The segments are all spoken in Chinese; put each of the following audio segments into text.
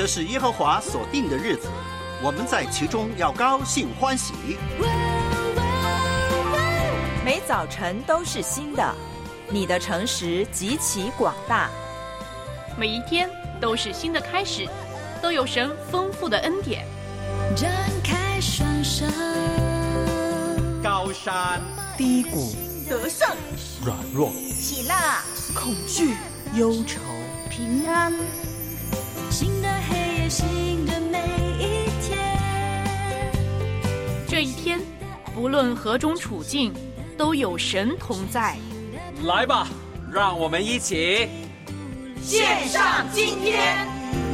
这是耶和华所定的日子，我们在其中要高兴欢喜。 每早晨都是新的，你的诚实极其广大。 每一天都是新的开始，都有神丰富的恩典。 展开双手， 高山低谷， 得胜软弱， 喜乐恐惧忧愁， 平安。 新的黑夜，新的每一天。 这一天，不论何种处境，都有神同在。 来吧，让我们一起献上今天。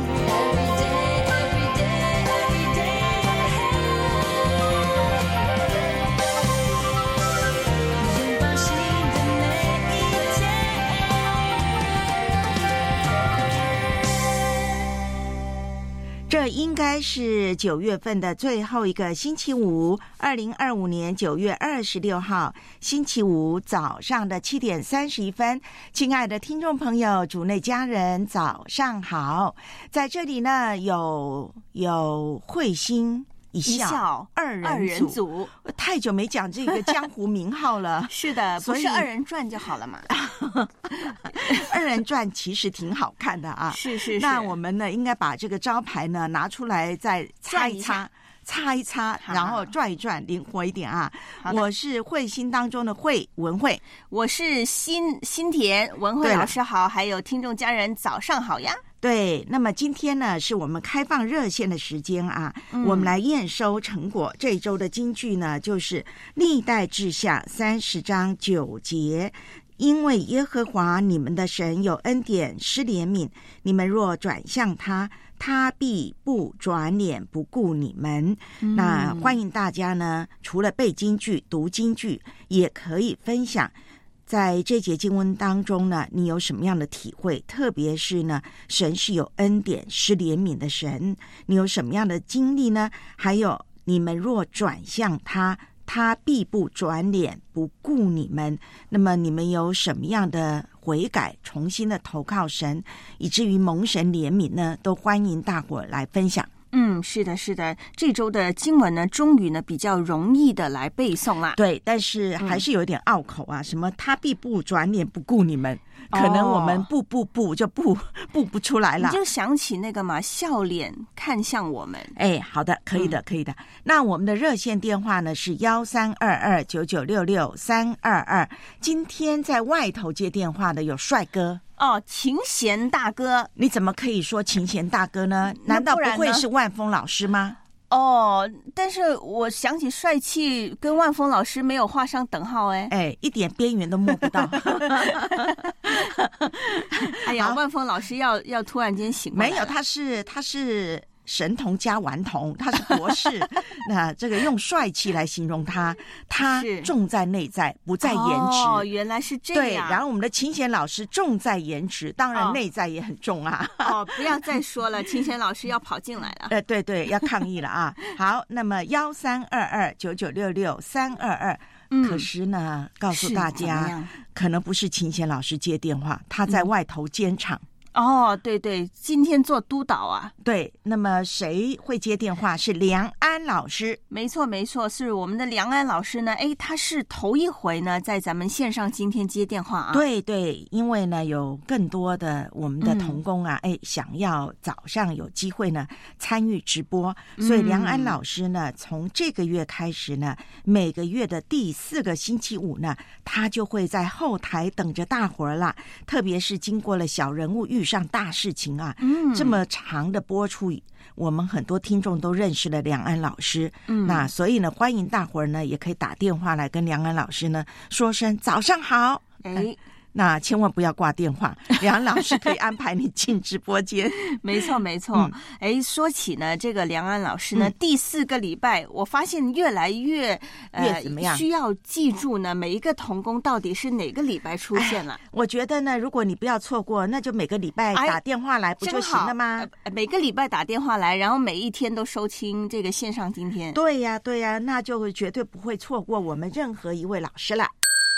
这应该是9月份的最后一个星期五，2025年9月26号星期五早上的7点31分。亲爱的听众朋友，主内家人，早上好！在这里呢，有慧心一笑二人组，太久没讲这个江湖名号了。 是的，不是二人转就好了嘛。 二人转其实挺好看的啊。 是。 那我们呢，应该把这个招牌呢拿出来，再擦一擦，然后转一转，灵活一点啊。我是慧心当中的慧文慧， 我是新田文慧老师好，还有听众家人早上好呀。 对，那么今天呢是我们开放热线的时间啊，我们来验收成果。这一周的金句呢就是历代志下30章9节，因为耶和华你们的神有恩典施怜悯，你们若转向他，他必不转脸不顾你们。那欢迎大家呢，除了背金句读金句，也可以分享在这节经文当中呢，你有什么样的体会？特别是呢，神是有恩典施怜悯的神，你有什么样的经历呢？还有，你们若转向他，他必不转脸不顾你们。那么你们有什么样的悔改，重新的投靠神，以至于蒙神怜悯呢？都欢迎大伙来分享。 是的，这周的经文呢，终于呢比较容易的来背诵啦。 对，但是还是有点拗口啊，什么他必不转脸不顾你们，可能我们不就不出来了。 你就想起那个嘛，笑脸看向我们。 好的，可以的。那我们的热线电话呢是132299663222。今天在外头接电话的有帅哥。 琴弦大哥。 你怎么可以说琴弦大哥呢？难道不会是万峰老师吗？ 但是我想起帅气跟万峰老师没有画上等号。 一点边缘都摸不到。 哎呀，万峰老师要突然间醒过来了。 没有，他是神童加顽童，他是博士。那这个用帅气来形容他重在内在，不在颜值。 原来是这样。 对，然后我们的琴弦老师重在颜值，当然内在也很重啊。 不要再说了，琴弦老师要跑进来了。 对，要抗议了啊。好，那么132299663222。可是呢，告诉大家，可能不是琴弦老师接电话，他在外头监场。 对，今天做督导啊。 对，那么谁会接电话？是梁安老师。 没错，是我们的梁安老师呢。他是头一回呢，在咱们线上今天接电话啊。 对，因为呢，有更多的我们的同工啊，想要早上有机会呢参与直播，所以梁安老师呢，从这个月开始呢，每个月的第4个星期五呢，他就会在后台等着大伙儿啦。特别是经过了小人物遇上大事情啊，这么长的播出，我们很多听众都认识了梁安老师。那所以呢，欢迎大伙儿呢也可以打电话来跟梁安老师呢说声早上好。那千万不要挂电话，梁老师可以安排你进直播间。 没错。说起呢，这个梁安老师呢，第4个礼拜，我发现越来越怎么样？ 需要记住呢，每一个同工到底是哪个礼拜出现了。 我觉得呢，如果你不要错过，那就每个礼拜打电话来不就行了吗？ 每个礼拜打电话来，然后每一天都收听这个线上今天。 对呀，那就绝对不会错过我们任何一位老师了。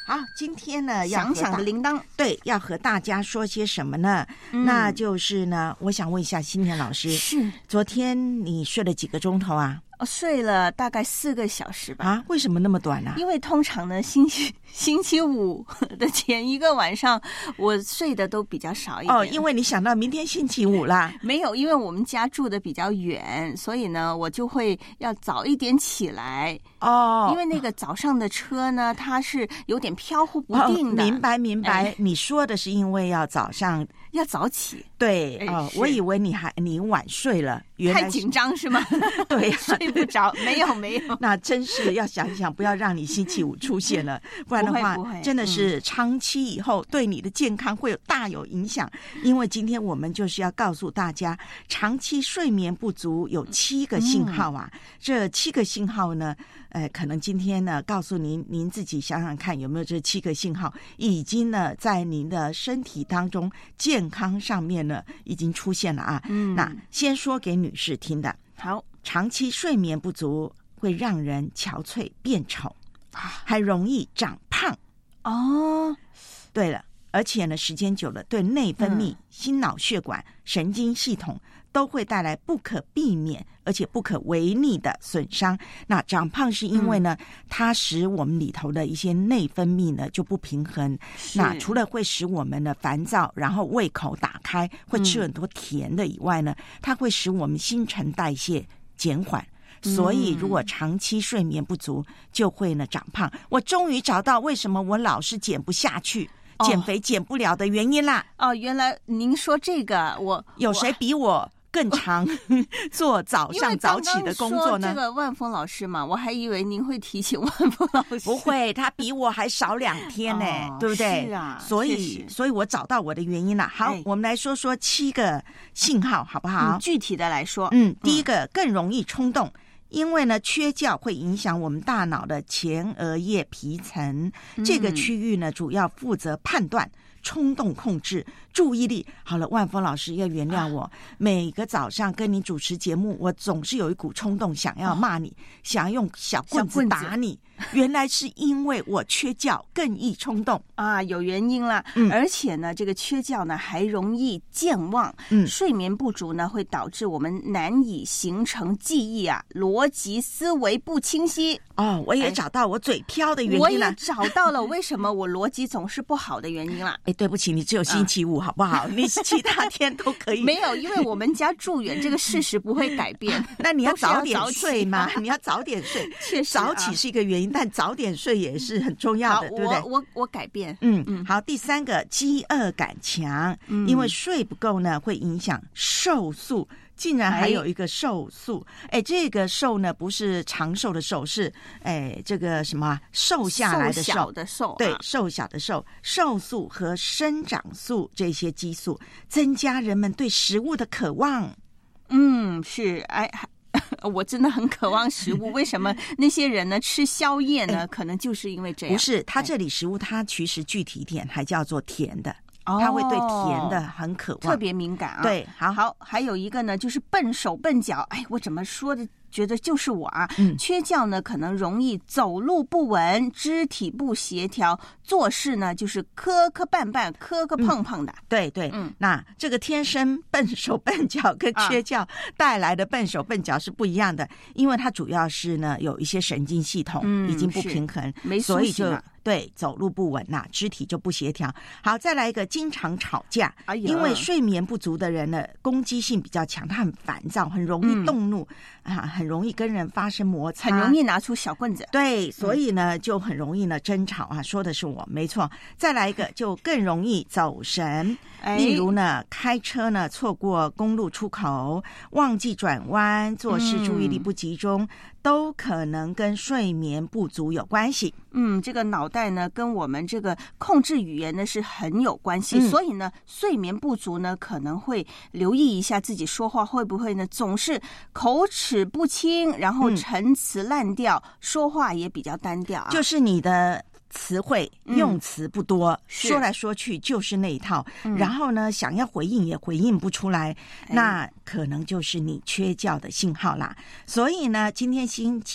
好，今天呢要响响的铃铛， 对，要和大家说些什么呢？那就是呢，我想问一下新田老师， 是昨天你睡了几个钟头啊？ 睡了大概4个小时吧。 啊，为什么那么短呢？ 因为通常呢，星期五的前一个晚上，我睡的都比较少一点。 哦，因为你想到明天星期五啦。 没有，因为我们家住的比较远，所以呢，我就会要早一点起来。 哦， 因为那个早上的车呢，它是有点飘忽不定的。 明白。你说的是因为要早上要早起。 对，我以为你晚睡了，原来太紧张是吗？ 对呀， 睡不着。没有。 那真是要想一想，不要让你星期五出现了，不然的话真的是长期以后对你的健康会大有影响。因为今天我们就是要告诉大家，长期睡眠不足有7个信号啊。这7个信号呢，可能今天呢告诉您自己想想看有没有这7个信号已经呢在您的身体当中健康上面呢已经出现了啊。那先说给女士听的。 好， 长期睡眠不足会让人憔悴变丑，还容易长胖。哦，对了，而且呢，时间久了，对内分泌、心脑血管、神经系统都会带来不可避免而且不可违逆的损伤。那长胖是因为呢，它使我们里头的一些内分泌呢就不平衡。那除了会使我们呢烦躁，然后胃口打开，会吃很多甜的以外呢，它会使我们新陈代谢减缓。所以如果长期睡眠不足，就会呢长胖。我终于找到为什么我老是减不下去，减肥减不了的原因啦。 哦，原来您说这个， 有谁比我更常做早上早起的工作呢？ 这个万峰老师嘛，我还以为您会提起万峰老师。 不会，他比我还少2天呢，对不对？ 是啊， 所以我找到我的原因了。好，我们来说说7个信号，好不好？ 具体的来说， 第一个更容易冲动。因为呢，缺觉会影响我们大脑的前额叶皮层，这个区域呢，主要负责判断、冲动控制、注意力。好了，万峰老师要原谅我，每个早上跟你主持节目，我总是有一股冲动，想要骂你，想要用小棍子打你。原来是因为我缺觉，更易冲动啊，有原因啦。而且呢，这个缺觉呢还容易健忘。睡眠不足呢会导致我们难以形成记忆啊，逻辑思维不清晰。 哦，我也找到我嘴飘的原因了。 我也找到了为什么我逻辑总是不好的原因了。 对不起，你只有星期五好不好？你其他天都可以。 没有，因为我们家住远，这个事实不会改变。 那你要早点睡嘛，你要早点睡。 确实， 早起是一个原因，但早点睡也是很重要的，对不对？ 我改变。 好，第3个，饥饿感强，因为睡不够呢，会影响瘦素。竟然还有一个瘦素，这个瘦呢不是长寿的寿，是这个什么瘦下来的瘦， 瘦小的瘦， 对，瘦小的瘦。瘦素和生长素这些激素增加人们对食物的渴望。 是，我真的很渴望食物。为什么那些人呢吃宵夜呢？可能就是因为这样。 不是，它这里食物它其实具体一点还叫做甜的。他会对甜的很渴望， 特别敏感啊。 对，好， 还有一个呢，就是笨手笨脚。我怎么说的？觉得就是我啊，缺觉呢，可能容易走路不稳，肢体不协调，做事呢就是磕磕绊绊、磕磕碰碰的。 对，那这个天生笨手笨脚跟缺觉带来的笨手笨脚是不一样的，因为它主要是呢有一些神经系统已经不平衡，所以就对走路不稳呐，肢体就不协调。好，再来一个，经常吵架，因为睡眠不足的人呢，攻击性比较强，他很烦躁，很容易动怒很容易跟人发生摩擦， 很容易拿出小棍子。 对，所以呢就很容易呢争吵说的是我没错。再来一个，就更容易走神，例如呢开车呢错过公路出口，忘记转弯，做事注意力不集中，都可能跟睡眠不足有关系。 这个脑袋呢跟我们这个控制语言呢是很有关系，所以呢睡眠不足呢可能会留意一下自己说话会不会呢总是口齿不清，然后陈词滥调，说话也比较单调就是你的词汇用词不多，说来说去就是那一套，然后呢想要回应也回应不出来，那可能就是你缺觉的信号啦。所以呢今天星期五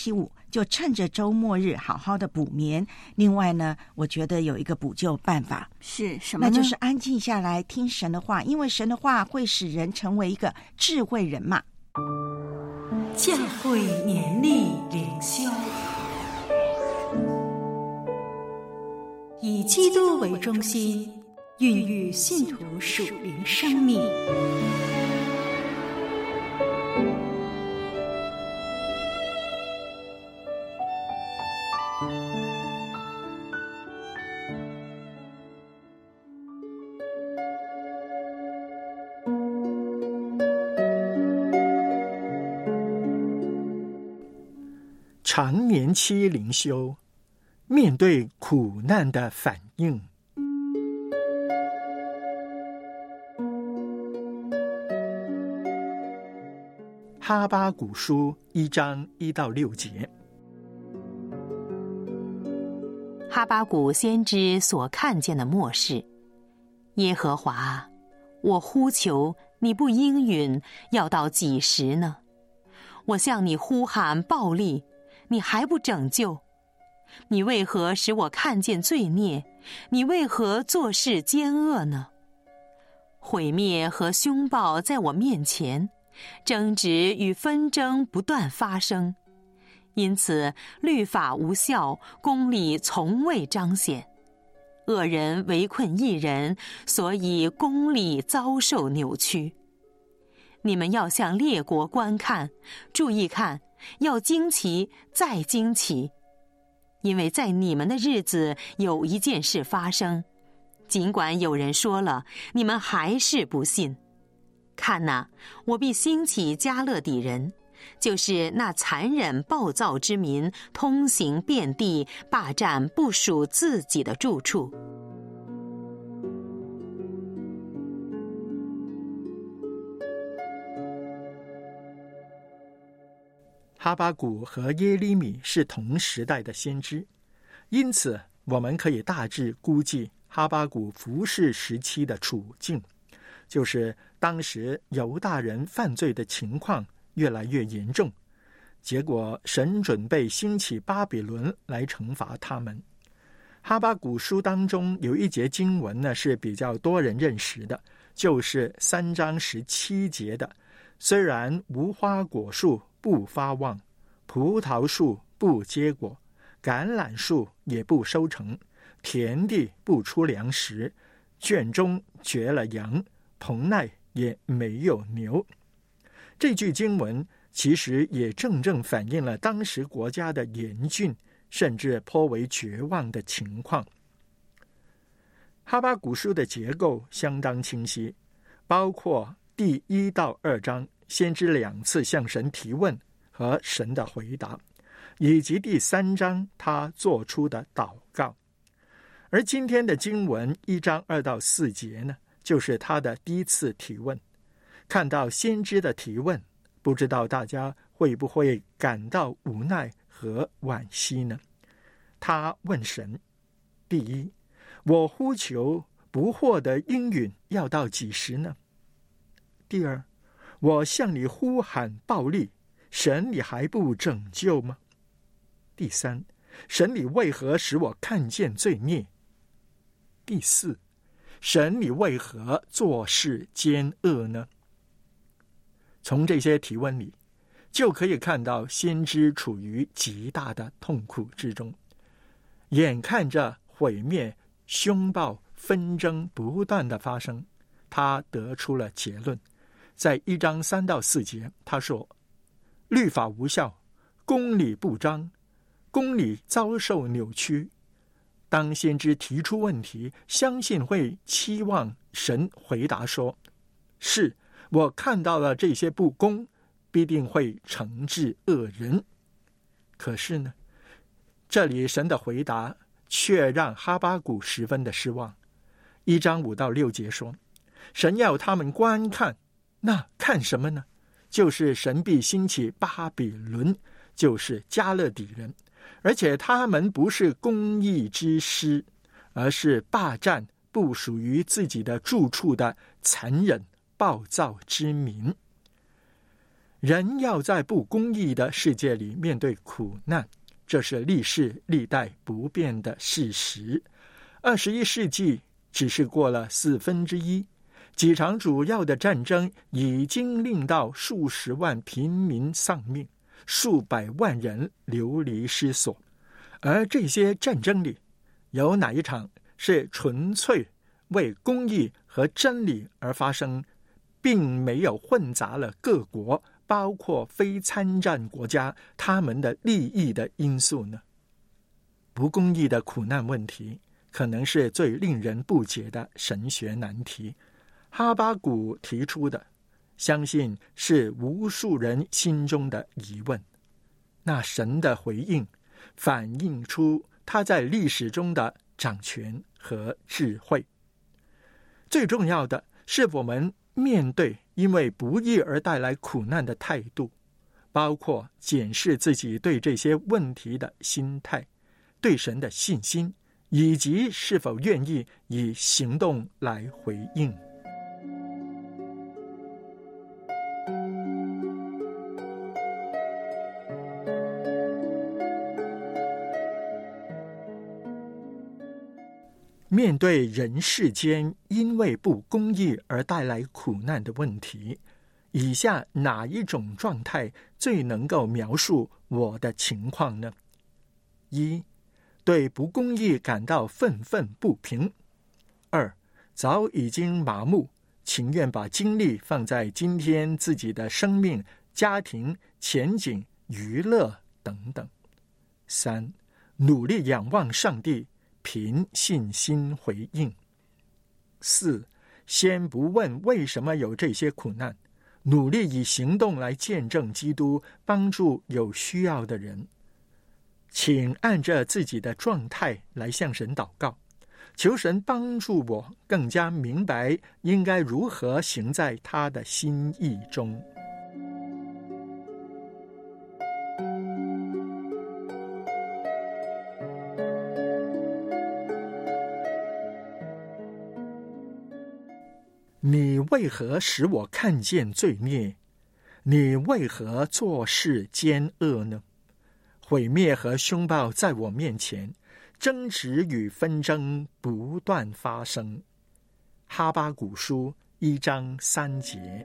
就趁着周末日好好的补眠。另外呢，我觉得有一个补救办法， 是什么呢？ 那就是安静下来听神的话，因为神的话会使人成为一个智慧人嘛。 教会年历灵修，以基督为中心，孕育信徒属灵生命。 长年期灵修，面对苦难的反应。哈巴谷书1章1到6节。 哈巴谷先知所看见的末世。耶和华，我呼求你不应允，要到几时呢？我向你呼喊暴力，你还不拯救？你为何使我看见罪孽？你为何做事奸恶呢？毁灭和凶暴在我面前，争执与纷争不断发生，因此律法无效，公理从未彰显。恶人围困义人，所以公理遭受扭曲。你们要向列国观看，注意看，要惊奇再惊奇，因为在你们的日子有一件事发生，尽管有人说了，你们还是不信。看哪，我必兴起加勒底人，就是那残忍暴躁之民，通行遍地，霸占不属自己的住处。 哈巴谷和耶利米是同时代的先知，因此我们可以大致估计哈巴谷服侍时期的处境，就是当时犹大人犯罪的情况越来越严重，结果神准备兴起巴比伦来惩罚他们。哈巴谷书当中有一节经文呢是比较多人认识的，就是3章17节的，虽然无花果树不发旺，葡萄树不结果，橄榄树也不收成，田地不出粮食，圈中绝了羊，棚内也没有牛。这句经文其实也正正反映了当时国家的严峻甚至颇为绝望的情况。哈巴谷书的结构相当清晰，包括第1到2章先知2次向神提问和神的回答，以及第3章他做出的祷告。而今天的经文1章2到4节呢，就是他的第一次提问。看到先知的提问，不知道大家会不会感到无奈和惋惜呢？他问神：第一，我呼求不获得应允，要到几时呢？第二，我向你呼喊暴力，神你还不拯救吗？第三，神你为何使我看见罪孽？第四，神你为何做事奸恶呢？从这些提问里，就可以看到先知处于极大的痛苦之中，眼看着毁灭、凶暴、纷争不断的发生，他得出了结论。在1章3到4节，他说：律法无效，公理不彰，公理遭受扭曲。当先知提出问题，相信会期望神回答说：是，我看到了这些不公，必定会惩治恶人。可是呢，这里神的回答却让哈巴谷十分的失望。1章5到6节说，神要他们观看，那看什么呢？就是神必兴起巴比伦，就是加勒底人，而且他们不是公义之师，而是霸占不属于自己的住处的残忍暴躁之民。人要在不公义的世界里面对苦难， 这是历世历代不变的事实。21世纪只是过了1/4，几场主要的战争已经令到数十万平民丧命，数百万人流离失所。而这些战争里，有哪一场是纯粹为公义和真理而发生，并没有混杂了各国包括非参战国家他们的利益的因素呢？不公义的苦难问题可能是最令人不解的神学难题。哈巴谷提出的，相信是无数人心中的疑问。那神的回应反映出他在历史中的掌权和智慧。最重要的是我们面对因为不义而带来苦难的态度，包括检视自己对这些问题的心态，对神的信心，以及是否愿意以行动来回应。面对人世间因为不公义而带来苦难的问题，以下哪一种状态最能够描述我的情况呢？1. 对不公义感到愤愤不平。2. 早已经麻木，情愿把精力放在今天自己的生命、家庭、前景、娱乐等等。3. 努力仰望上帝，凭信心回应。4. 先不问为什么有这些苦难，努力以行动来见证基督，帮助有需要的人。请按着自己的状态来向神祷告，求神帮助我更加明白应该如何行在他的心意中。你为何使我看见罪孽？你为何做事奸恶呢？毁灭和凶暴在我面前，争执与纷争不断发生。哈巴谷书1章3节。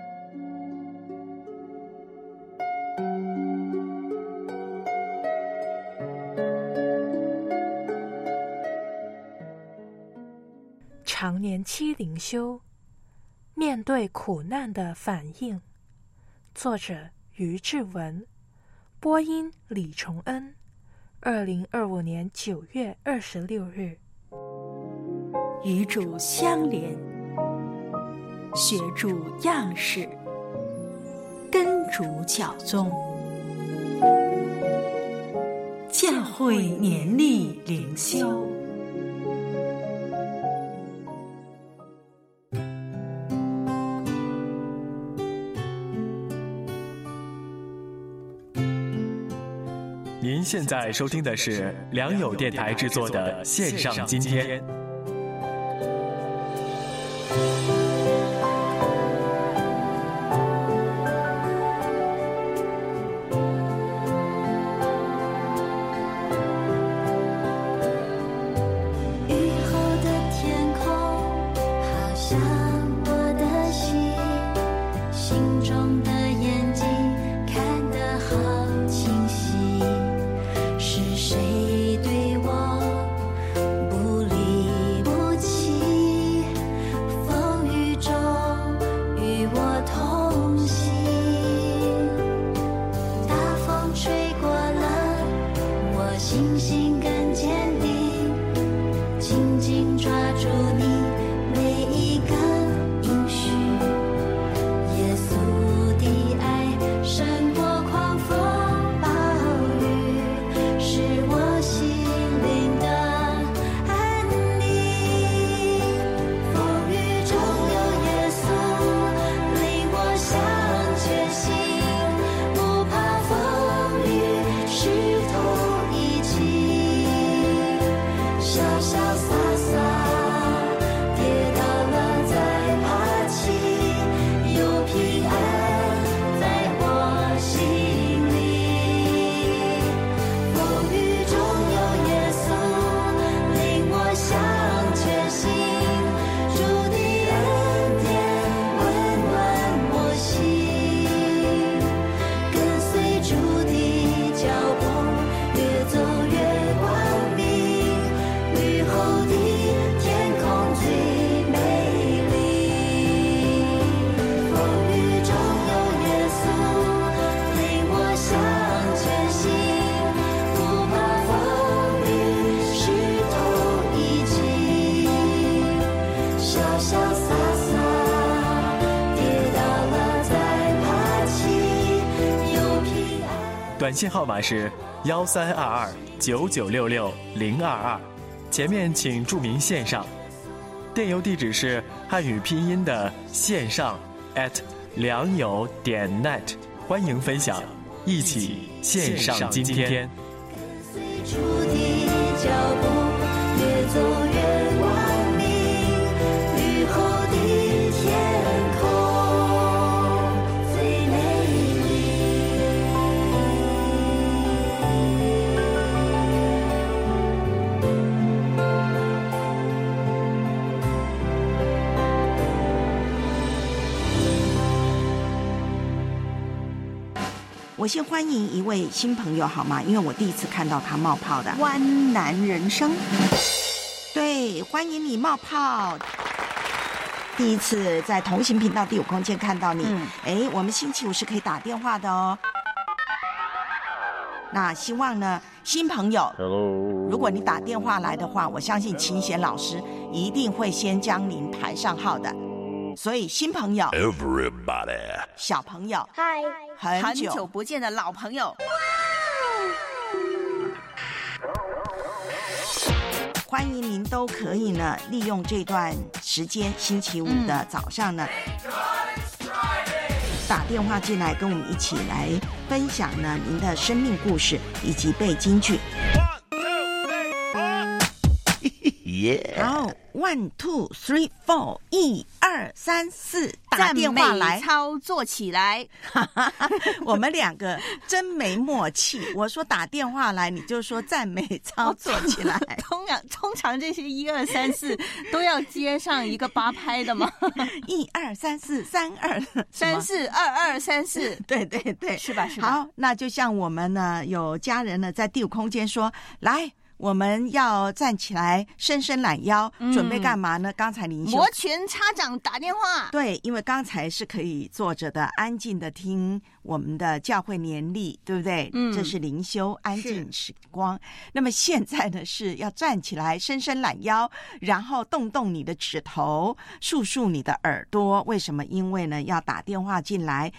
常年期灵修，面对苦难的反应。作者于志文，播音李崇恩，2025年9月26日。 与主相连，学主样式，跟主脚踪。教会年历灵修。 您现在收听的是良友电台制作的线上今天。 耶稣的短信号码是13229966-022，前面请注明线上。电邮地址是汉语拼音的线上@良友.net，欢迎分享，一起线上今天。 随处的脚步，越走越光明，雨后的天空最美丽。 我先欢迎一位新朋友好吗？因为我第一次看到他冒泡的。 湾南人生， 对，欢迎你冒泡。第一次在同行频道第5空间看到你，我们星期5是可以打电话的哦。那希望呢，新朋友 ，Hello， 如果你打电话来的话，我相信秦贤老师一定会先将您排上号的。所以新朋友 ，Everybody， 小朋友， 嗨， 很久不见的老朋友， 欢迎您都可以呢，利用这段时间，星期5的早上呢，打电话进来，跟我们一起来分享呢您的生命故事以及背金句。好，1 2 3 4， 1 2 3 4，打电话来， 操作起来。 我们两个真没默契。我说打电话来，你就说赞美操作起来。 通常这些1 2 3 4都要接上一个8拍的吗 ？1 2 3 4 3 2 3 4 2 2 3 4， 对对对， 是吧？是吧？ 好，那就像我们呢，有家人呢在第5空间说，来。我们要站起来，伸伸懒腰，准备干嘛呢？刚才您摩拳擦掌打电话。 对，因为刚才是可以坐着的，安静的听我们的教会年历，对不对？这是灵修安静时光。那么现在呢，是要站起来，伸伸懒腰，然后动动你的指头，竖竖你的耳朵。为什么？因为呢，要打电话进来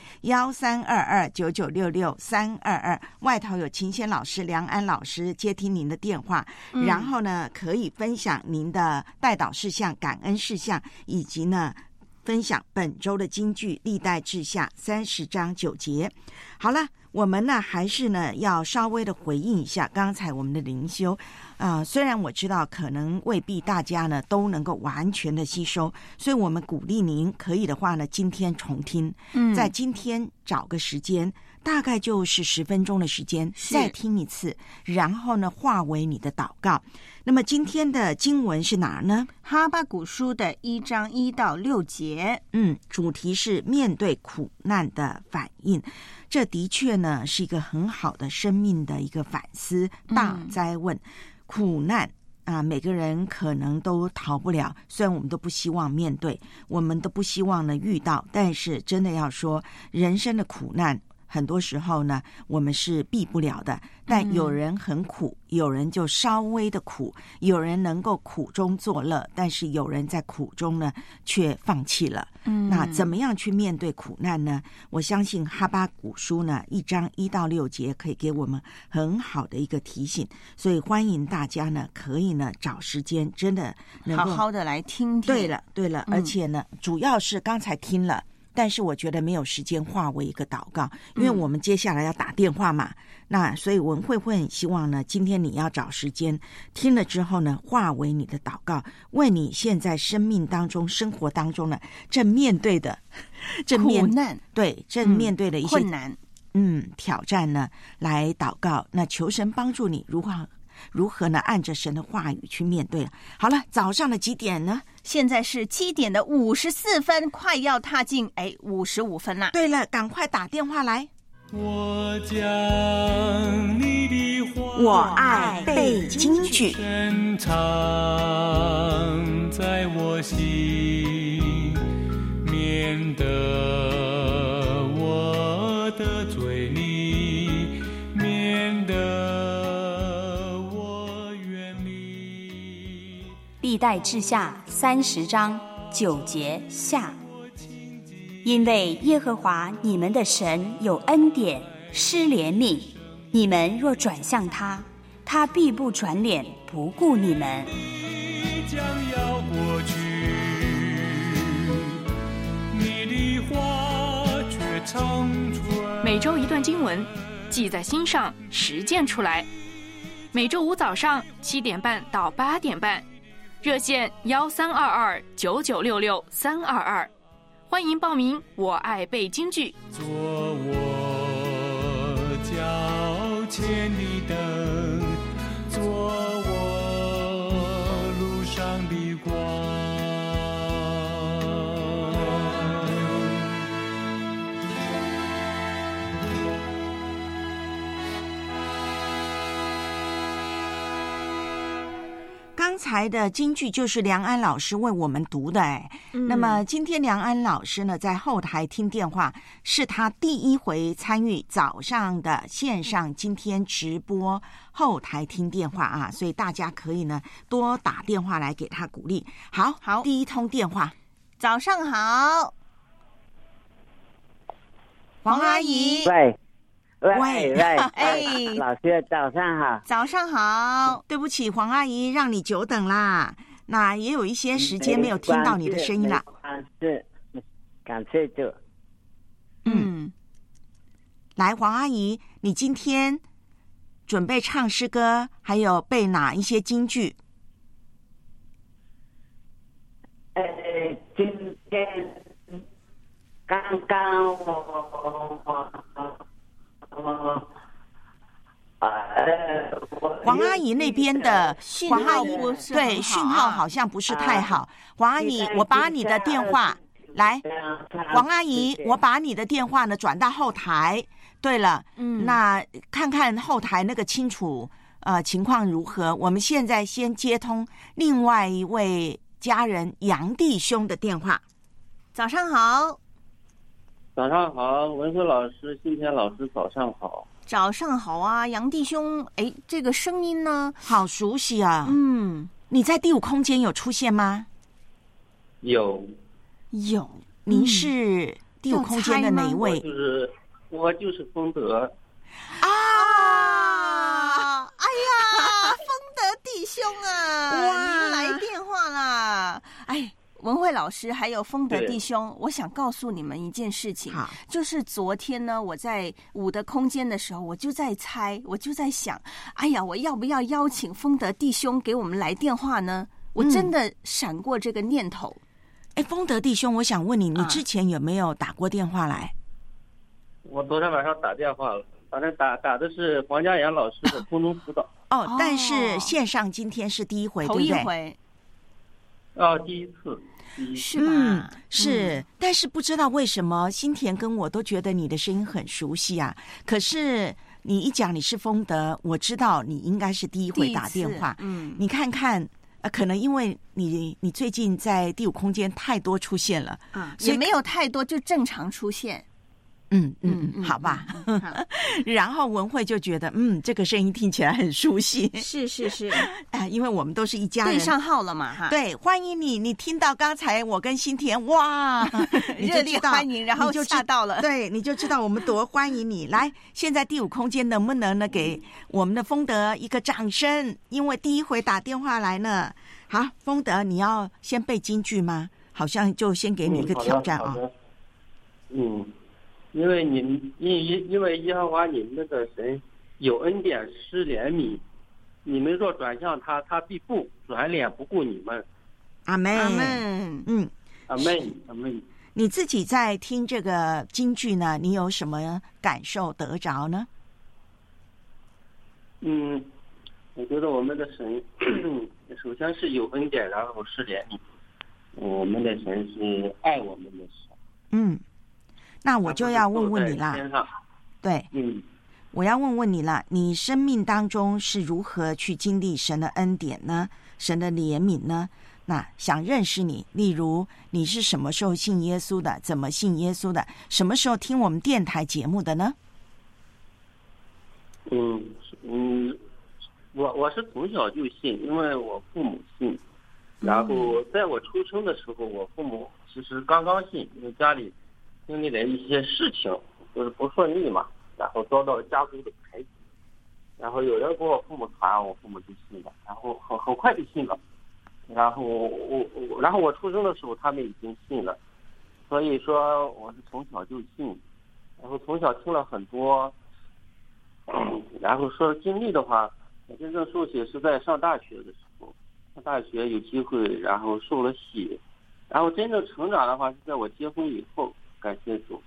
，13229966-322，外头有秦仙老师、梁安老师接听您的电话。然后呢，可以分享您的代祷事项、感恩事项，以及呢，分享本周的金句，历代志下30章9节。好了，我们呢还是呢要稍微的回应一下刚才我们的灵修虽然我知道可能未必大家呢都能够完全的吸收，所以我们鼓励您可以的话呢，今天重听，在今天找个时间。大概就是10分钟的时间，再听一次，然后呢，化为你的祷告。那么今天的经文是哪呢？ 哈巴谷书的1章1到6节。 主题是面对苦难的反应。这的确呢是一个很好的生命的一个反思大哉问。苦难每个人可能都逃不了，虽然我们都不希望面对，我们都不希望呢遇到，但是真的要说，人生的苦难。很多时候呢，我们是避不了的，但有人很苦，有人就稍微的苦，有人能够苦中作乐，但是有人在苦中呢却放弃了。那怎么样去面对苦难呢？我相信哈巴谷书呢1章1到6节可以给我们很好的一个提醒，所以欢迎大家呢可以呢找时间真的能够好好的来听听。 对了，而且呢主要是刚才听了。但是我觉得没有时间化为一个祷告，因为我们接下来要打电话嘛。那所以文慧会很希望呢，今天你要找时间听了之后呢，化为你的祷告，为你现在生命当中、生活当中呢，正面对的苦难， 对，正面对的一些困难， 挑战呢，来祷告。那求神帮助你如何呢？按着神的话语去面对。好了，早上的几点呢？ 现在是7点的54分，快要踏进55分啦。 对了，赶快打电话来。 我将你的话， 我爱背金句， 深藏在我心，免得我得罪你，免得我远离。 历代志下30章9节下。因为耶和华你们的神有恩典，施怜悯， 你们若转向他，他必不转脸不顾你们。 将要过去，你的话却长存。 每周一段经文，记在心上，实践出来。每周五早上7点半到8点半，热线13229966-322，欢迎报名。我爱背京剧。 做我脚前的灯，做我路上的光。 刚才的京剧就是梁安老师为我们读的那么今天梁安老师呢在后台听电话，是他第一回参与早上的线上今天直播后台听电话啊，所以大家可以呢多打电话来给他鼓励。好，第一通电话。 早上好，黄阿姨。 喂， 老师早上好。 早上好， 对不起黄阿姨让你久等啦，那也有一些时间没有听到你的声音了。 感谢主。 来黄阿姨，你今天准备唱诗歌还有背哪一些京剧？ 今天刚刚黄阿姨那边的信号不是很好对，讯号好像不是太好。黄阿姨，我把你的电话来，黄阿姨，我把你的电话呢转到后台。对了，那看看后台那个清楚情况如何？我们现在先接通另外一位家人杨弟兄的电话。 早上好。 早上好，文慧老师、新田老师，早上好。 早上好啊，杨弟兄，这个声音呢， 好熟悉啊。你在第五空间有出现吗？ 有。 您是第五空间的哪一位？ 我就是丰德。 哎呀，丰德弟兄啊，您来电话啦！文慧老师还有丰德弟兄，我想告诉你们一件事情，就是昨天呢，我在五的空间的时候，我就在猜，我就在想，我要不要邀请丰德弟兄给我们来电话呢？我真的闪过这个念头。 丰德弟兄，我想问你，你之前有没有打过电话来？ 我昨天晚上打电话了，反正打的是黄家岩老师的空中辅导。 但是线上今天是第一回， 头一回。 第一次。 是吧？ 是，但是不知道为什么新田跟我都觉得你的声音很熟悉啊。可是你一讲你是丰德，我知道你应该是第一回打电话。你看看，可能因为你最近在第五空间太多出现了， 也没有太多，就正常出现。 好吧。然后文慧就觉得，这个声音听起来很熟悉。 是， 因为我们都是一家人， 对上号了嘛， 对，欢迎你。你听到刚才我跟新田，哇， 热烈欢迎，然后就吓到了， 对，你就知道我们多欢迎你。来，现在第五空间能不能呢给我们的丰德一个掌声？因为第一回打电话来呢。好，丰德，你要先背京剧吗？好像就先给你一个挑战啊。 因为耶和华你们那个神有恩典施怜悯，你们若转向他，他必不转脸不顾你们。 阿门。 阿门。 你自己在听这个京剧呢，你有什么感受得着呢？ 我觉得我们的神首先是有恩典，然后施怜悯。我们的神是爱我们的神。 那我就要问问你啦，对，我要问问你啦，你生命当中是如何去经历神的恩典呢？神的怜悯呢？那想认识你，例如你是什么时候信耶稣的？怎么信耶稣的？什么时候听我们电台节目的呢？ 我是从小就信，因为我父母信，然后在我出生的时候，我父母其实刚刚信，因为家里经历了一些事情，就是不顺利嘛，然后遭到家族的排挤， 然后有人给我父母传，我父母就信了，然后很快就信了。然后我出生的时候他们已经信了，所以说我是从小就信，然后从小听了很多。然后说经历的话，我真正受洗是在上大学的时候，上大学有机会，然后受了洗，然后真正成长的话是在我结婚以后，感谢主。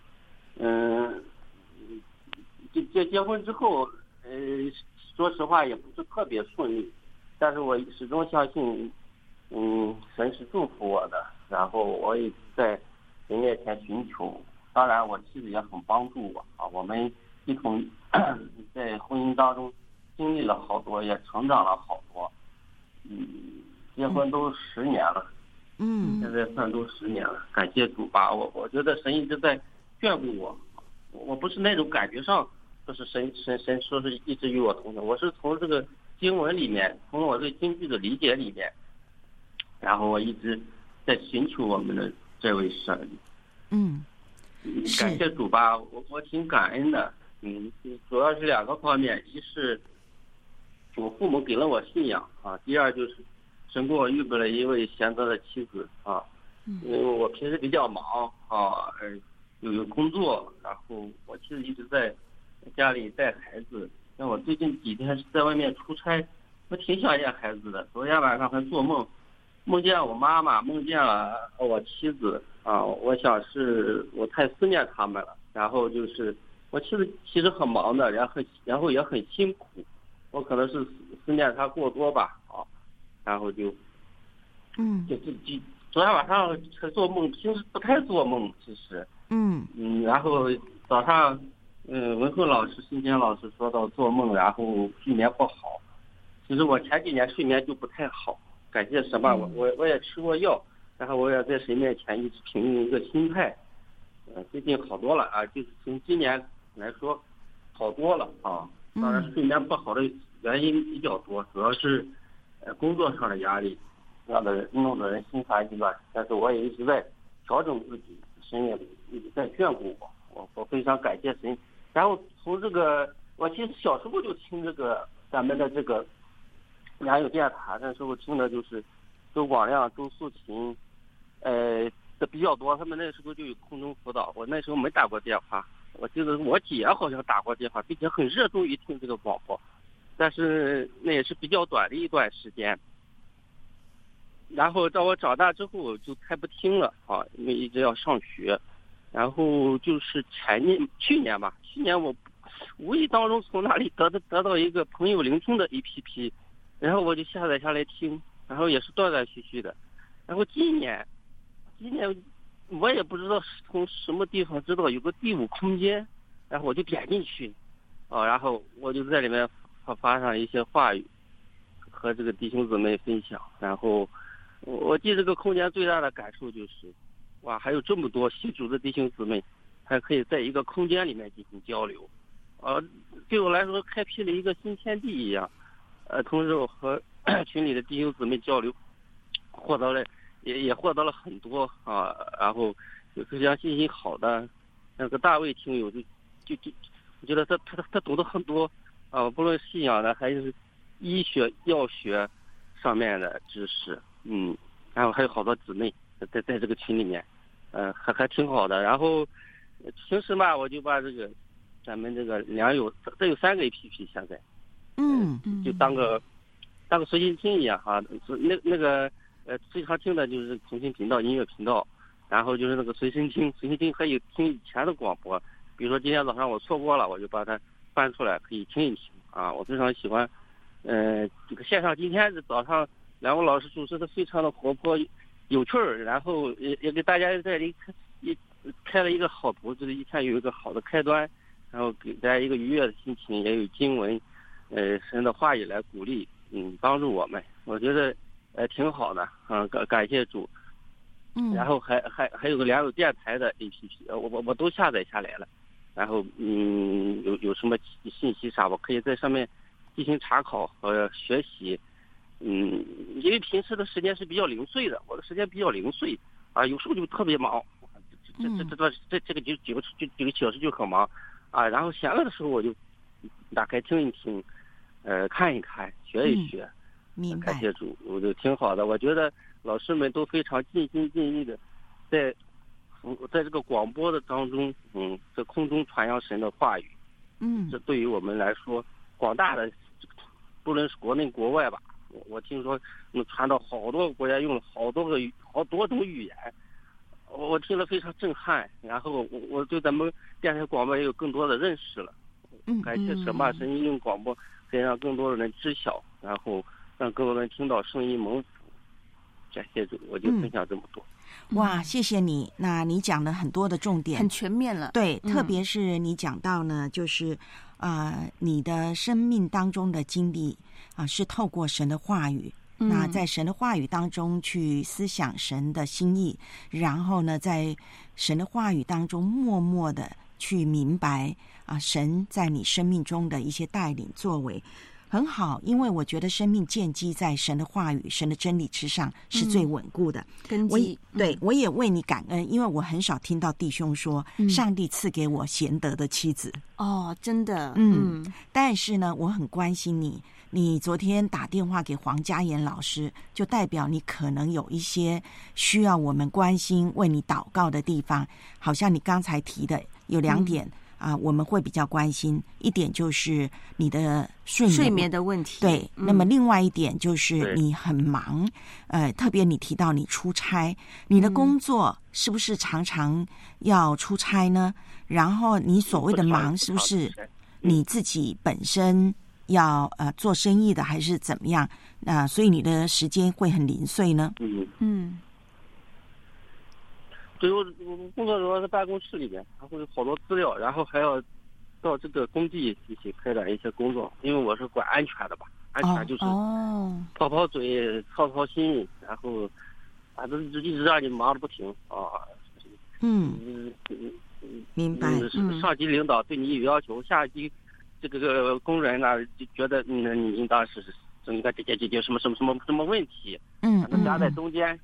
结婚之后，说实话也不是特别顺利，但是我始终相信，神是祝福我的，然后我也在神面前寻求，当然我妻子也很帮助我啊，我们一同在婚姻当中经历了好多，也成长了好多，结婚都10年了，现在算都10年了，感谢主吧，我觉得神一直在眷顾我，我不是那种感觉上就是神说是一直与我同在，我是从这个经文里面，从我对经句的理解里面，然后我一直在寻求我们的这位神。感谢主吧，我挺感恩的。主要是2个方面，一是我父母给了我信仰啊，第二就是神给我预备了一位贤德的妻子啊。因为我平时比较忙啊，有工作，然后我妻子一直在家里带孩子。像我最近几天是在外面出差，我挺想念孩子的。昨天晚上还做梦，梦见我妈妈，梦见了我妻子啊。我想是我太思念他们了。然后就是我妻子其实很忙的，然后也很辛苦，我可能是思念她过多吧啊。然后就昨天晚上才做梦，平时不太做梦，其实。然后早上，文慧老师、新天老师说到做梦，然后睡眠不好。其实我前几年睡眠就不太好，感谢神吧，我也吃过药，然后我也在神面前一直平静一个心态。最近好多了啊，就是从今年来说好多了啊。当然睡眠不好的原因比较多，主要是工作上的压力。弄得人心烦意乱，但是我也一直在调整自己，神也一直在眷顾我非常感谢神。然后从这个，我其实小时候就听这个咱们的这个良友电台，那时候听的就是周广亮、周素琴，的比较多。他们那时候就有空中辅导，我那时候没打过电话，我记得我姐好像打过电话，并且很热衷于听这个广播，但是那也是比较短的一段时间。然后到我长大之后就太不听了啊，因为一直要上学。然后就是去年我无意当中从哪里得到一个朋友聆听的 APP， 然后我就下载下来听，然后也是断断续续的。然后今年我也不知道从什么地方知道有个第5空间，然后我就点进去啊，然后我就在里面发上一些话语，和这个弟兄姊妹分享。然后我记得这个空间最大的感受就是，哇，还有这么多信主的弟兄姊妹，还可以在一个空间里面进行交流，对我来说开辟了一个新天地一样。同时我和群里的弟兄姊妹交流，也获得了很多啊。然后有非常信心好的那个大卫听友，就我觉得他懂得很多啊，不论信仰的还是医学药学上面的知识。然后还有好多姊妹在这个群里面，还挺好的。然后平时嘛，我就把这个咱们这个良友，这有3个 APP 现在，就当个随心听一样哈。那个最常听的就是同心频道、音乐频道，然后就是那个随心听可以听以前的广播，比如说今天早上我错过了，我就把它翻出来可以听一听啊。我非常喜欢，这个线上今天早上2位老师主持的非常的活泼有趣儿，然后也给大家在这里开了一个好头，就是一天有一个好的开端，然后给大家一个愉悦的心情，也有经文，神的话语来鼓励，帮助我们，我觉得挺好的，感谢主。然后还有个良友电台的 APP， 我都下载下来了，然后有什么信息啥，我可以在上面进行查考和学习。因为平时的时间是比较零碎的，我的时间比较零碎啊，有时候就特别忙，这个几个小时就很忙啊。然后闲了的时候我就打开听一听， 看一看，学一学。 明白。 感谢主，我就挺好的。我觉得老师们都非常尽心尽力的，在这个广播的当中，在空中传扬神的话语。这对于我们来说，广大的，不论是国内国外吧，我听说能传到好多个国家，用了好多种语言，我听了非常震撼。然后我对咱们电台广播也有更多的认识了。感谢神吧，神用广播可以让更多的人知晓，然后让更多人听到声音蒙福。感谢主，我就分享这么多。 哇，谢谢你。那你讲了很多的重点， 很全面了。 对，特别是你讲到呢，就是你的生命当中的经历是透过神的话语。那在神的话语当中去思想神的心意，然后呢，在神的话语当中默默的去明白神在你生命中的一些带领作为。很好，因为我觉得生命建基在神的话语、神的真理之上是最稳固的根基。 对，我也为你感恩，因为我很少听到弟兄说，上帝赐给我贤德的妻子。 哦，真的。 但是呢，我很关心你。你昨天打电话给黄家妍老师，就代表你可能有一些需要我们关心、为你祷告的地方。好像你刚才提的有2点。我们会比较关心一点，就是你的睡眠的问题。 对，那么另外一点就是你很忙，特别你提到你出差，你的工作是不是常常要出差呢？然后你所谓的忙，是不是你自己本身要做生意的，还是怎么样？所以你的时间会很零碎呢？ 对，我工作主要在办公室里边，然后有好多资料，然后还要到这个工地一起开展一些工作。因为我是管安全的吧，安全就是泡泡嘴、操心，然后都一直让你忙得不停明白。 上级领导对你有要求，下级这个工人呢就觉得你应当是应该解决什么问题，能夹在中间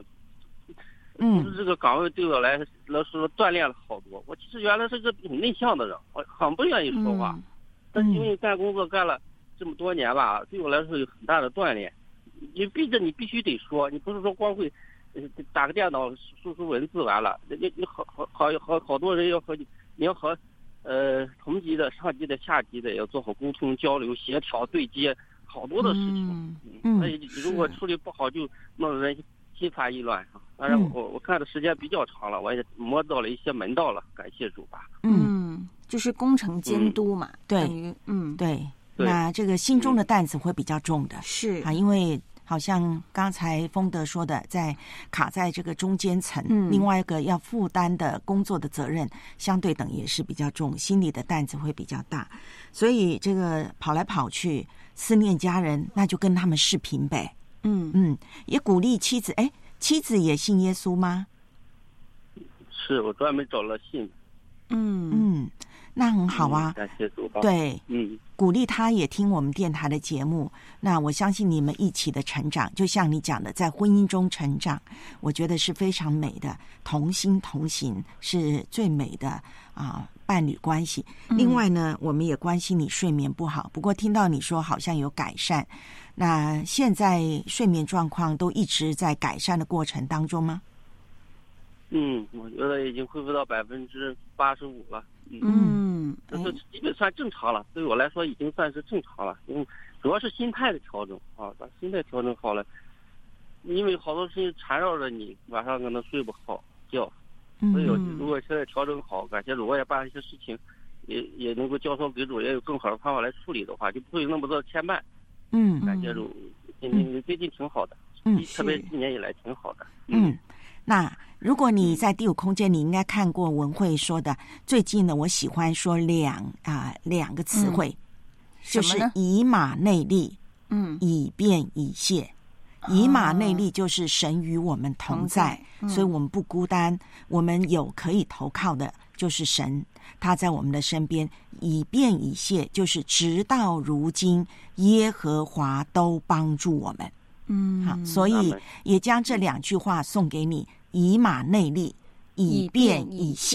这个岗位对我来说锻炼了好多。我其实原来是个很内向的人，我很不愿意说话，但是因为干工作干了这么多年吧，对我来说有很大的锻炼。你逼着你必须得说，你不是说光会打个电脑输出文字完了，你好多人要和你要和同级的、上级的、下级的要做好沟通交流、协调对接，好多的事情。所以如果处理不好，就弄得人心烦意乱。当然我看的时间比较长了，我也摸到了一些门道了，感谢主吧。 就是工程监督嘛。 对，对。那这个心中的担子会比较重的， 是因为好像刚才丰德说的，卡在这个中间层，另外一个要负担的工作的责任相对等也是比较重，心里的担子会比较大，所以这个跑来跑去思念家人，那就跟他们视频呗。也鼓励妻子。妻子也信耶稣吗？ 是，我专门找了信。 那很好啊。 感谢主吧。 对，鼓励他也听我们电台的节目。那我相信你们一起的成长，就像你讲的，在婚姻中成长，我觉得是非常美的，同心同行是最美的伴侣关系。另外呢，我们也关心你睡眠不好，不过听到你说好像有改善，那现在睡眠状况都一直在改善的过程当中吗？ 我觉得已经恢复到85%了。这基本算正常了，对我来说已经算是正常了。主要是心态的调整把心态调整好了，因为好多事情缠绕着你，晚上可能睡不好觉。所以如果现在调整好，感谢主，我也把一些事情也能够交托给主，也有更好的方法来处理的话，就不会有那么多牵绊。感谢主，最近挺好的，特别今年以来挺好的。 那如果你在第五空间，你应该看过文慧说的，最近呢，我喜欢说两个词汇，就是以马内利，以便以谢。以马内利就是神与我们同在，所以我们不孤单，我们有可以投靠的，就是神，他在我们的身边。以便以谢就是直到如今，耶和华都帮助我们。好，所以也将这2句话送给你：以马内利，以便以谢。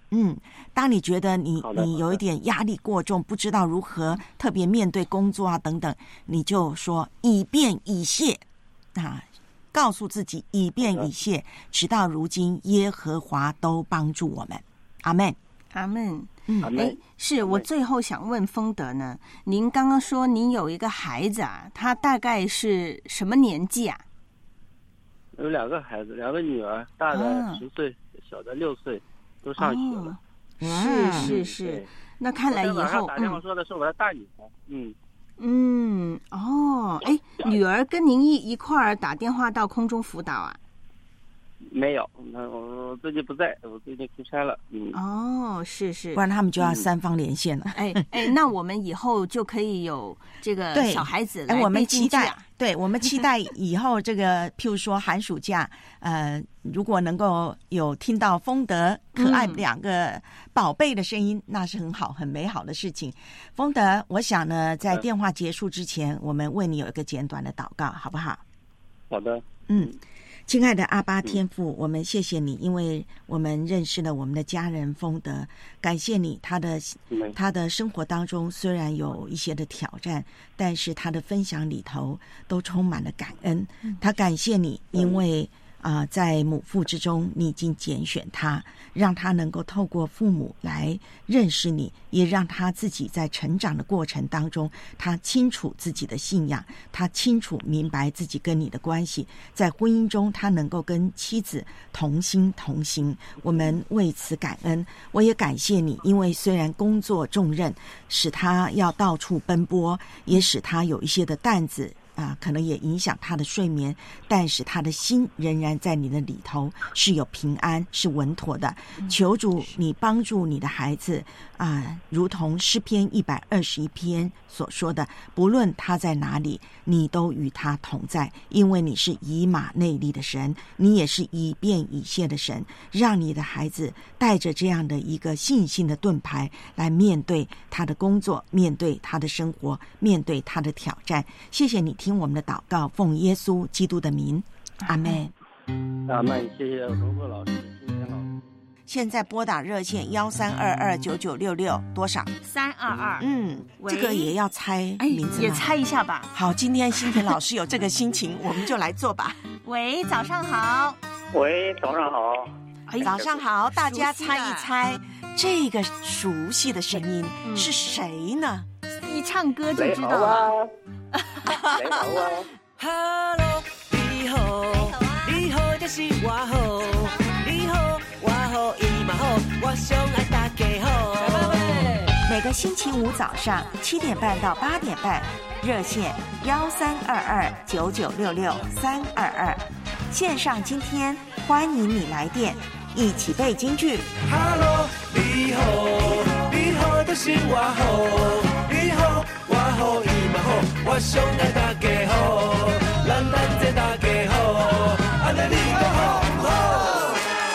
当你觉得你有一点压力过重，不知道如何特别面对工作啊等等，你就说以便以谢啊，告诉自己以便以谢，直到如今耶和华都帮助我们。阿们， 阿们。是我最后想问丰德呢，您刚刚说您有一个孩子啊，他大概是什么年纪啊？ 有2个孩子，2个女儿，大的10岁，小的6岁，都上学了。 是，那看来以后打电话说的是我的大女儿。 女儿跟您一块儿打电话到空中辅导啊？ 没有，我最近不在，我最近出差了。 是， 不然他们就要3方连线了。 那我们以后就可以有这个小孩子来我们期待， 对， 我们期待以后这个，譬如说寒暑假，如果能够有听到丰德可爱2个宝贝的声音，那是很好、很美好的事情。丰德，我想呢，在电话结束之前，我们为你有一个简短的祷告，好不好？ 好的。 亲爱的阿爸天父，我们谢谢你，因为我们认识了我们的家人丰德，感谢你，他的生活当中虽然有一些的挑战，但是他的分享里头都充满了感恩。他感谢你，因为在母父之中，你已经拣选他，让他能够透过父母来认识你，也让他自己在成长的过程当中，他清楚自己的信仰，他清楚明白自己跟你的关系，在婚姻中他能够跟妻子同心同行，我们为此感恩。我也感谢你，因为虽然工作重任使他要到处奔波，也使他有一些的担子可能也影响他的睡眠，但是他的心仍然在你的里头是有平安，是稳妥的。求主你帮助你的孩子如同诗篇121篇所说的，不论他在哪里，你都与他同在，因为你是以马内利的神，你也是以便以谢的神，让你的孩子带着这样的一个信心的盾牌来面对他的工作，面对他的生活，面对他的挑战。谢谢你听我们的祷告，奉耶稣基督的名，阿们。 阿们，谢谢文慧老师、金天老师。 现在拨打热线13229966多少 ？322。 这个也要猜名字也猜一下吧。 好，今天新田老师有这个心情，我们就来做吧。 喂，早上好。 喂，早上好。 早上好，大家猜一猜，这个熟悉的声音是谁呢？ 一唱歌就知道了。 你好啊。 Hello， 你好，你好就是我好，你好我好伊嘛好，我上爱大家好。 每个星期五早上7点半到8点半，热线13229966-322，线上今天欢迎你来电，一起背京剧。 Hello， 你好，你好就是我好，你好我好伊嘛好，我上爱大家好，咱这大家好，安尼你就好不好？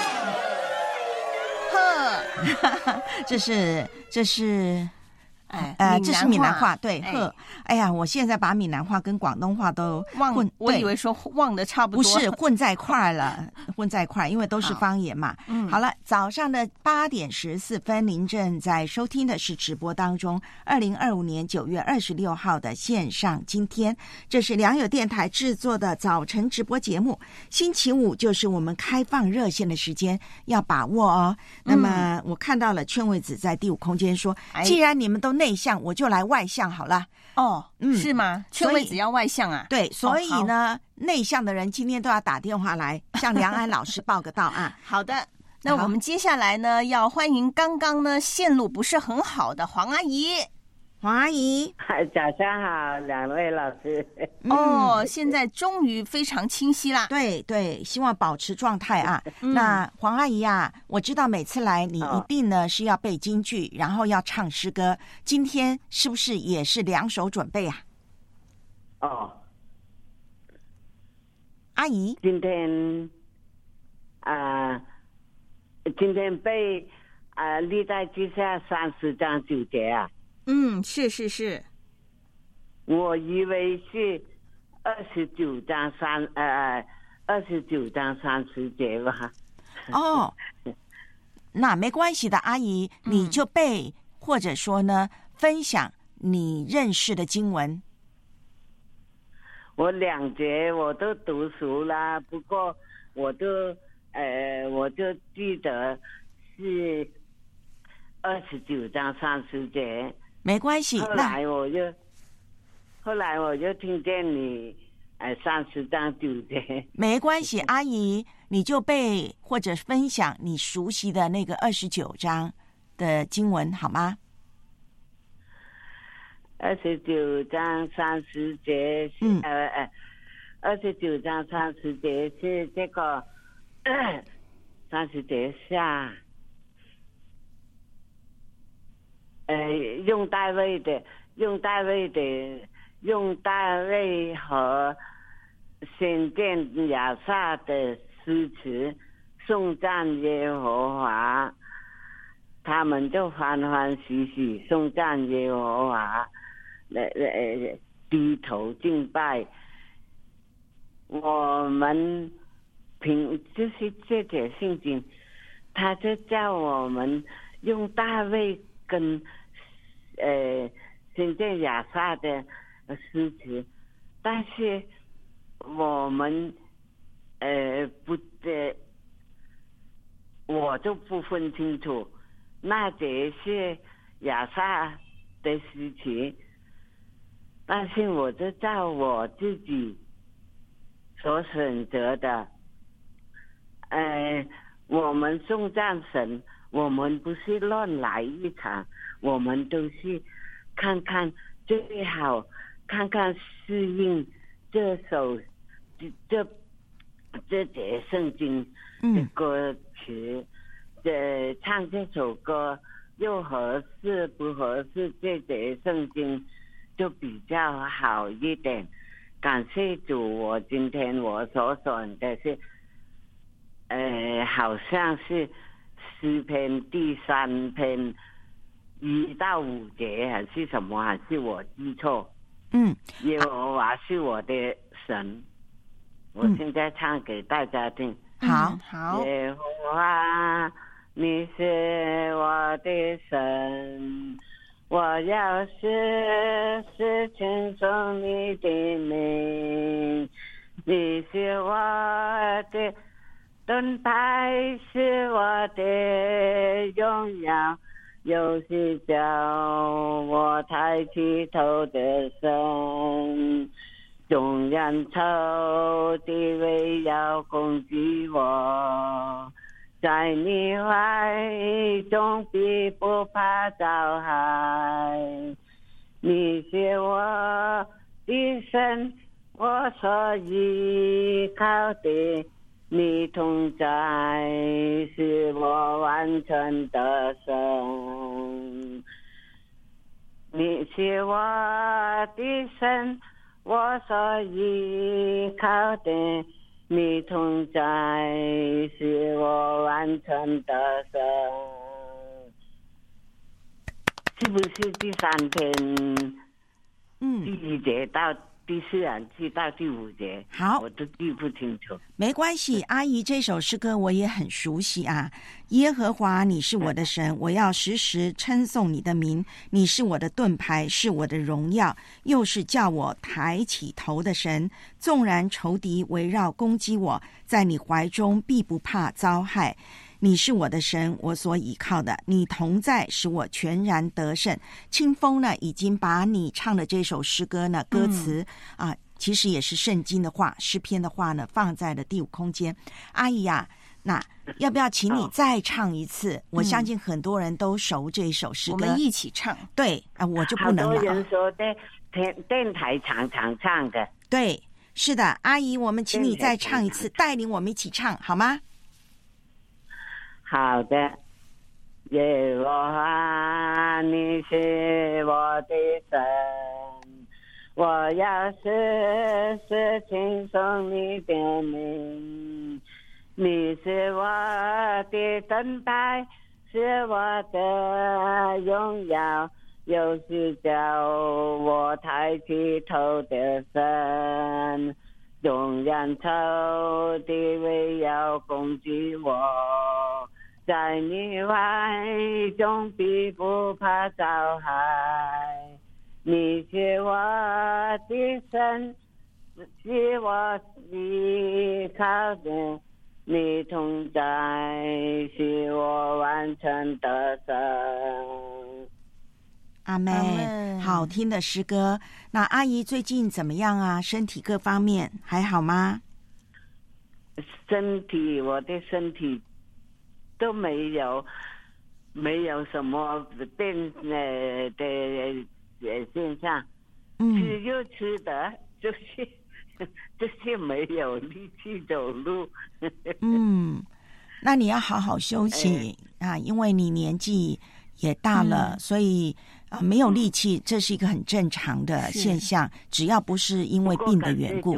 这是这是闽南话，对，呵。哎呀，我现在把闽南话跟广东话都混， 我以为说忘的差不多， 不是混在一块了，混在一块，因为都是方言嘛。好了，早上的8点14分，您正在收听的是直播当中2025年9月26号的线上今天，这是良友电台制作的早晨直播节目。星期五就是我们开放热线的时间，要把握哦。那么我看到了劝慰子在第5空间说，既然你们都内向，我就来外向好了。 是吗？劝慰子要外向啊？ 对，所以呢，内向的人今天都要打电话来向梁安老师报个到啊。 好的，那我们接下来呢，要欢迎刚刚呢线路不是很好的黄阿姨。 黄阿姨， 早上好，2位老师。 现在终于非常清晰啦。 对对，希望保持状态啊。那黄阿姨啊，我知道每次来你一定呢是要背京剧，然后要唱诗歌。今天是不是也是2手准备啊？阿姨， 今天背历代志下30章9节啊。 是。 我以为是29章30节吧。 那没关系的，阿姨，你就背，或者说呢，分享你认识的经文。 我2节我都读熟了，不过我就记得是29章30节。 没关系。 后来我就听见你30章9节。 没关系，阿姨，你就背或者分享你熟悉的那个29章的经文好吗 ？29章30节是29章30节是这个30节下，用大卫和先见亚萨的诗词颂赞耶和华，他们就欢欢喜喜颂赞耶和华，低头敬拜。我们就是这节圣经，他就叫我们用大卫跟先见亚萨的诗词，但是我们我就不分清楚那节是亚萨的诗词，但是我就照我自己所选择的。我们颂赞神，我们不是乱来一场，我们都是看看最好，看看适应这节圣经的歌词，唱这首歌又合适不合适这节圣经就比较好一点。感谢主，我今天我所选的是好像是诗篇第3篇1到5节还是什么，还是我记错？耶和华是我的神。我现在唱给大家听。 好。 耶和华，你是我的神，我要时时称颂你的名。你是我的盾牌，是我的荣耀，又是叫我抬起头的神。纵然仇敌围绕攻击我，在你怀中必不怕遭害。你是我的神，我所依靠的，你同在是我完全的神。你是我的神，我所依靠的，你同在是我完全的神。是不是第3篇第1节到第4节到第5节？ 好， 我都记不清楚。 没关系，阿姨，这首诗歌我也很熟悉啊。耶和华，你是我的神，我要时时称颂你的名。你是我的盾牌，是我的荣耀，又是叫我抬起头的神。纵然仇敌围绕攻击我，在你怀中必不怕遭害。你是我的神，我所倚靠的，你同在，使我全然得胜。清风呢，已经把你唱的这首诗歌呢，歌词其实也是圣经的话，诗篇的话呢，放在了第5空间。阿姨啊，那要不要请你再唱一次？我相信很多人都熟这一首诗歌， 我们一起唱。 对啊，我就不能了。 好多人说在电台常常唱的。 对，是的，阿姨，我们请你再唱一次，带领我们一起唱好吗？ 好的。耶和华，你是我的神，我要时时称颂你的名。你是我的盾牌，是我的荣耀，又是叫我抬起头的神。纵然仇敌围绕攻击我， 在你怀中必不怕遭害，你是我的神，是我依靠的，你同在是我完成的胜。 阿妹，好听的诗歌。那阿姨最近怎么样啊？身体各方面还好吗？ 我的身体都没有什么变的现象，吃就吃的，就是没有力气走路。 那你要好好休息啊，因为你年纪也大了，所以没有力气，这是一个很正常的现象，只要不是因为病的缘故。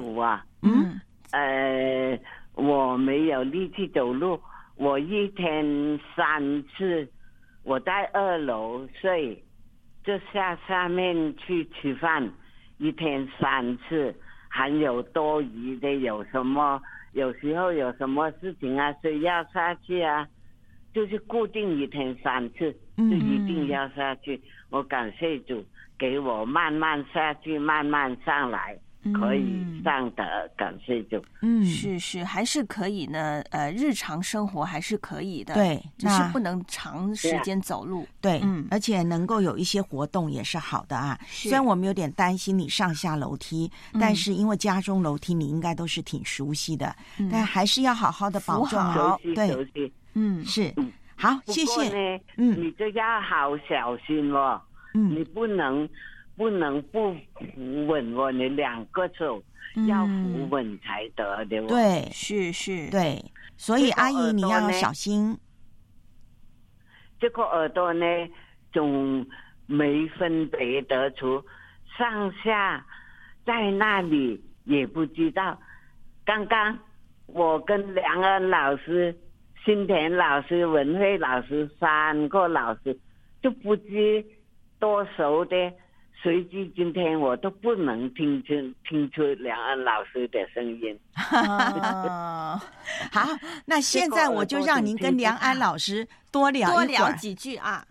我没有力气走路，我一天3次，我在2楼睡，就下面去吃饭，一天3次，还有多余的有时候有什么事情啊，需要下去啊，就是固定一天3次，就一定要下去。我感谢主，给我慢慢下去，慢慢上来。可以上的，感谢主。 是，还是可以呢。日常生活还是可以的， 对， 只是不能长时间走路。 对，而且能够有一些活动也是好的啊。虽然我们有点担心你上下楼梯，但是因为家中楼梯你应该都是挺熟悉的，但还是要好好的保重好。对，是。好，谢谢。 你就要好小心哦。你不能不扶稳哦，你2个手要扶稳才得的哦。 对， 是， 对，所以阿姨你要小心。 这个耳朵呢，总没分别得出上下，在那里也不知道。刚刚我跟梁恩老师、新田老师、文慧老师3个老师就不知多熟的。随即今天我都不能听出梁安老师的声音。 好，那现在我就让您跟梁安老师多聊几句啊。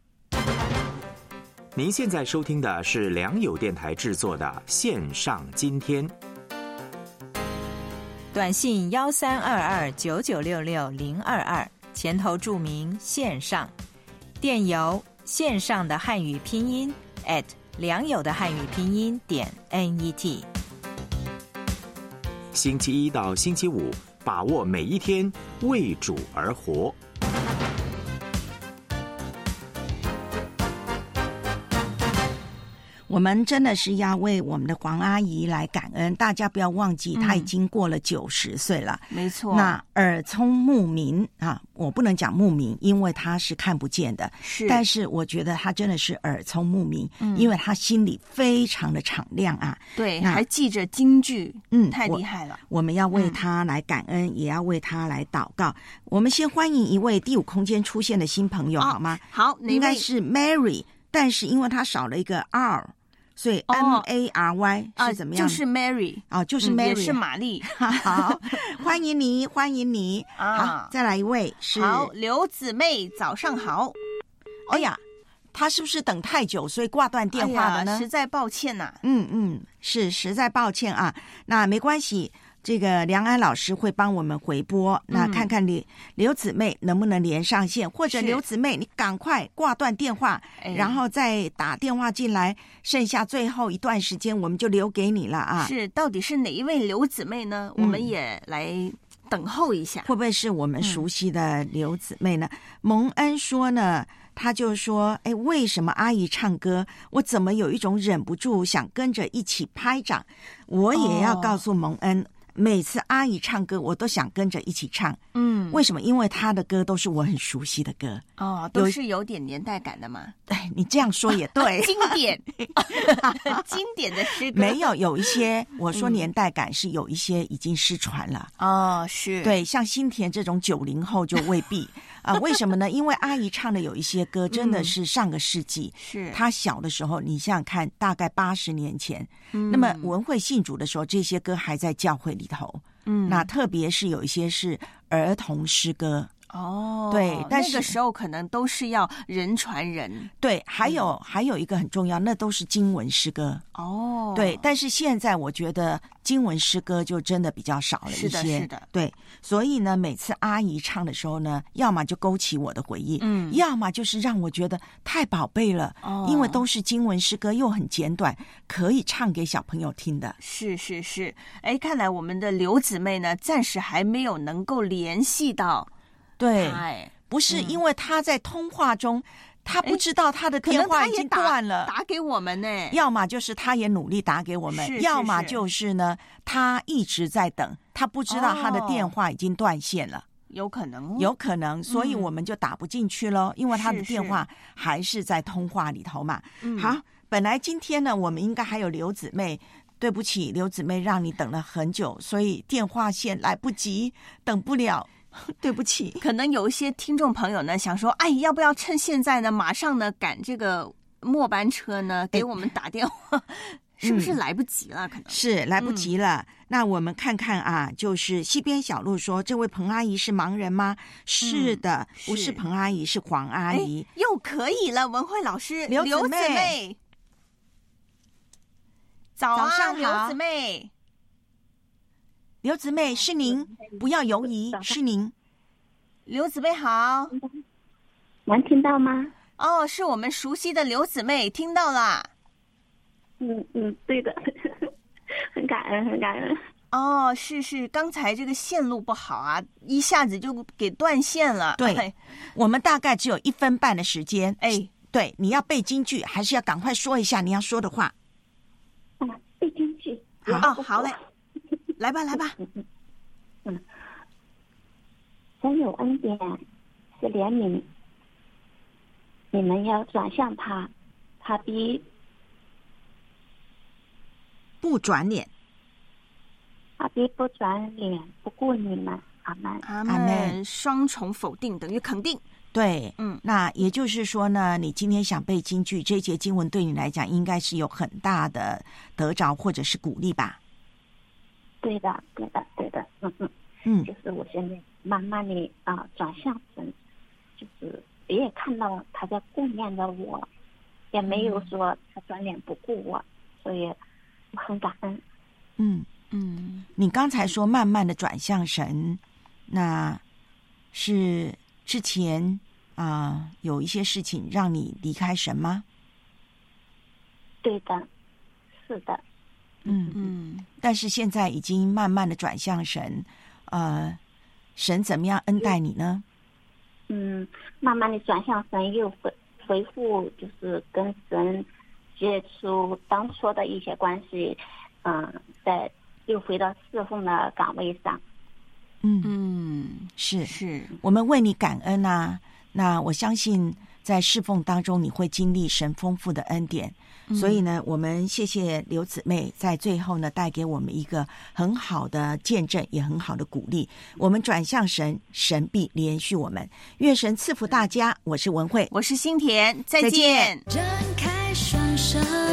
您现在收听的是良友电台制作的线上今天。 短信132299660022，前头注明线上，电邮线上的汉语拼音@良友的汉语拼音.net。 星期1到星期5，把握每一天，为主而活。 我们真的是要为我们的黄阿姨来感恩，大家不要忘记，她已经过了90岁了。 没错。 那耳聪目明啊，我不能讲目明，因为她是看不见的。 是。 但是我觉得她真的是耳聪目明，因为她心里非常的敞亮啊。 对，还记着京剧，太厉害了。 我们要为她来感恩，也要为她来祷告。我们先欢迎一位第5空间出现的新朋友，好吗？ 好， 应该是 Mary， 但是因为她少了一个 R。所以 Mary 是怎么样？ 就是 Mary 就是 Mary， 也是玛丽。 好，欢迎你，欢迎你。好，再来一位是好，刘姊妹，早上好。 哎呀，他是不是等太久，所以挂断电话了呢？ 实在抱歉呐。 是实在抱歉啊。那没关系。这个梁安老师会帮我们回拨，那看看刘姊妹能不能连上线，或者刘姊妹你赶快挂断电话，然后再打电话进来，剩下最后一段时间我们就留给你了啊。 是，到底是哪一位刘姊妹呢？我们也来等候一下， 会不会是我们熟悉的刘姊妹呢？蒙恩说呢，他就说，为什么阿姨唱歌，我怎么有一种忍不住想跟着一起拍掌？我也要告诉蒙恩。每次阿姨唱歌，我都想跟着一起唱。为什么？因为她的歌都是我很熟悉的歌。 都是有点年代感的嘛。 你这样说也对， 经典的诗歌。 没有一些，我说年代感是有一些已经失传了。 是对，像新田这种90后就未必为什么呢？因为阿姨唱的有一些歌真的是上个世纪， 是她小的时候，你想想看，大概80年前，那么文慧信主的时候，这些歌还在教会里头。那特别是有一些是儿童诗歌哦， 对，但是那个时候可能都是要人传人。 对，还有一个很重要，那都是经文诗歌。 哦， 对，但是现在我觉得经文诗歌就真的比较少了一些。 是的。 对，所以呢，每次阿姨唱的时候呢，要么就勾起我的回忆，要么就是让我觉得太宝贝了，因为都是经文诗歌，又很简短，可以唱给小朋友听的。 是，哎，看来我们的刘姊妹呢，暂时还没有能够联系到。 对，不是因为她在通话中，她不知道她的电话已经断了， 打给我们呢。 要么就是她也努力打给我们，要么就是呢，她一直在等，她不知道她的电话已经断线了。 有可能， 所以我们就打不进去咯，因为她的电话还是在通话里头嘛。好，本来今天呢，我们应该还有刘姊妹。对不起，刘姊妹让你等了很久，所以电话线来不及，等不了。对不起， 可能有一些听众朋友呢想说，哎，要不要趁现在呢，马上呢赶这个末班车呢，给我们打电话，是不是来不及了？可能是来不及了。那我们看看啊，就是西边小路说，这位彭阿姨是盲人吗？是的，不是彭阿姨，是黄阿姨。 又可以了，文慧老师，刘姊妹，早上刘姊妹。 刘姊妹是您，不要犹疑，是您。 刘姊妹好， 能听到吗？ 哦，是我们熟悉的刘姊妹，听到啦。 对的，很感恩。 哦，是，刚才这个线路不好啊，一下子就给断线了。 对，我们大概只有1分半的时间。哎，对，你要背京剧，还是要赶快说一下你要说的话？ 背京剧。 好嘞。来吧。 神有恩典，是怜悯，你们要转向他，他必不转脸， 他必不转脸，不顾你们。阿们， 阿们。双重否定等于肯定。 对，那也就是说呢，你今天想背京剧，这节经文对你来讲应该是有很大的得着或者是鼓励吧？ 对的，就是我现在慢慢的转向神，就是也看到他在顾念着我，也没有说他转脸不顾我，所以我很感恩。 你刚才说慢慢的转向神，那是之前有一些事情让你离开神吗？ 对的，是的。 但是现在已经慢慢的转向神，神怎么样恩待你呢？ 慢慢的转向神，又恢复就是跟神接触当初的一些关系，再又回到侍奉的岗位上。 是，我们为你感恩啊。那我相信在侍奉当中你会经历神丰富的恩典，所以呢，我们谢谢刘姊妹在最后呢带给我们一个很好的见证，也很好的鼓励。我们转向神，神必连续我们。愿神赐福大家。我是文慧， 我是心田，再见。 张开双手。